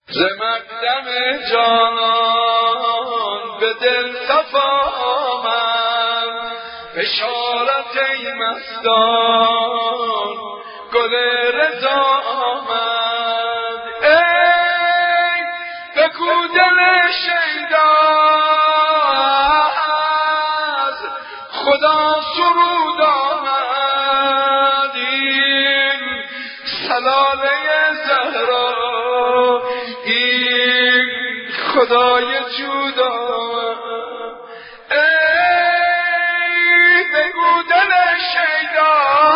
ز مقدم جانان به دل صفا آمد، بشارت ای مستان گل رضا آمد. ای بگو دل شیدا از خدا سرود آمد، این سلاله زهرا این خدای جود آمد. ای بگو دل شیدا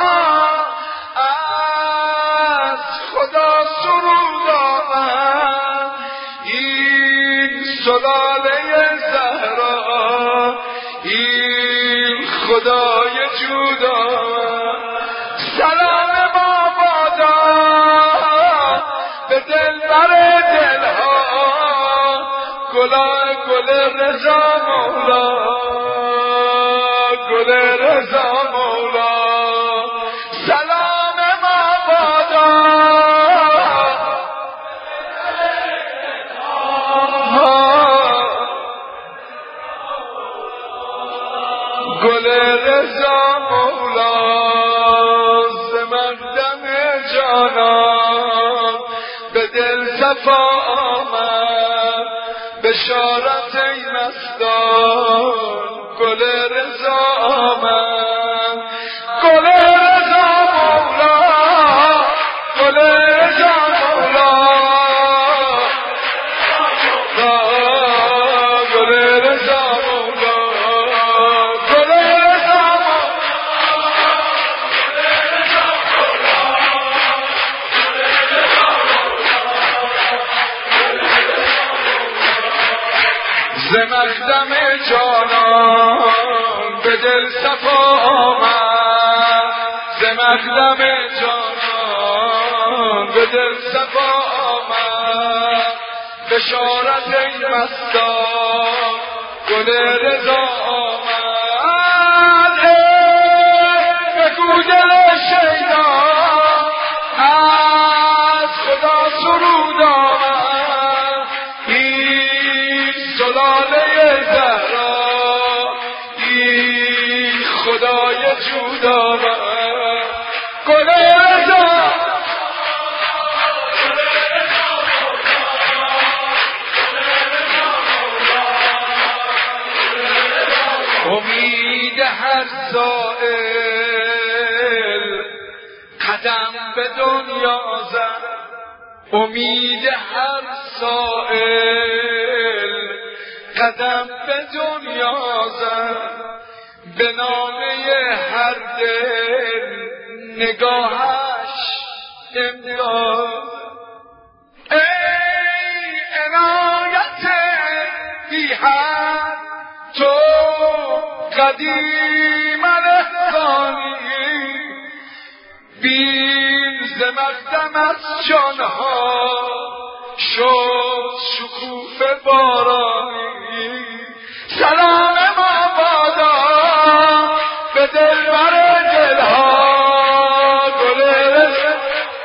از خدا سرود آمد، این سلاله زهرا این خدای جود آمد. سلام ما بادا به دلبر دلها، گل رضا مولا گل رضا مولا. سلام ما بادا گل رضا مولا. ز مقدم جانان به دل صفا آمد، بشارت ای مستان گل رضا آمد. گل رضا مولا گل رضا مولا گل رضا مولا گل رضا ز مقدم جانان به دل صفا آمد، ز مقدم جانان به دل صفا آمد، بشارت ای مستان گل رضا آمد. بگو دل شیدا از خدا سرود آمد، این سلاله زهرا این خدای جود آمد. گل رضا امید هر سائل قدم به دنیا زد، امید هر سائل قدم به دنیا زد، به نامه هر دل نگاهش امداد. ای عنایت بی حد تو قدیم الاحسانی، بین ز مقدم از جانها شد شکوفه بارانی. سلام ما بادا به دلبر دلها گل رضا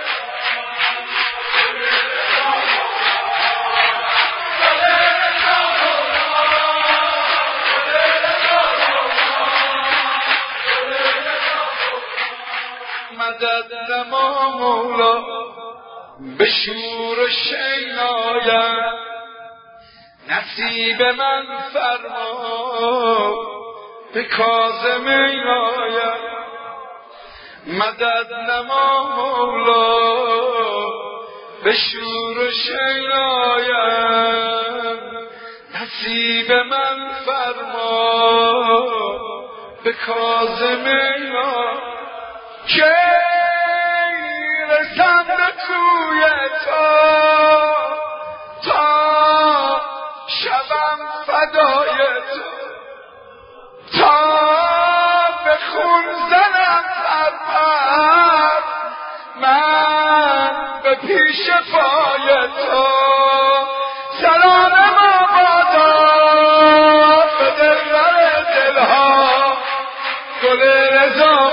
مدد نما مولا به شور و شینایم، نصیب من فرما به کاظم اینایم. مدد نما مولا به شور و شینایم، نصیب من فرما به کاظم اینایم. که رسم به کوی تا شبم فدای تا به خون زنم پرپر من به پیش پای تو. سلام ما بادا به دلبر دلها گل رضا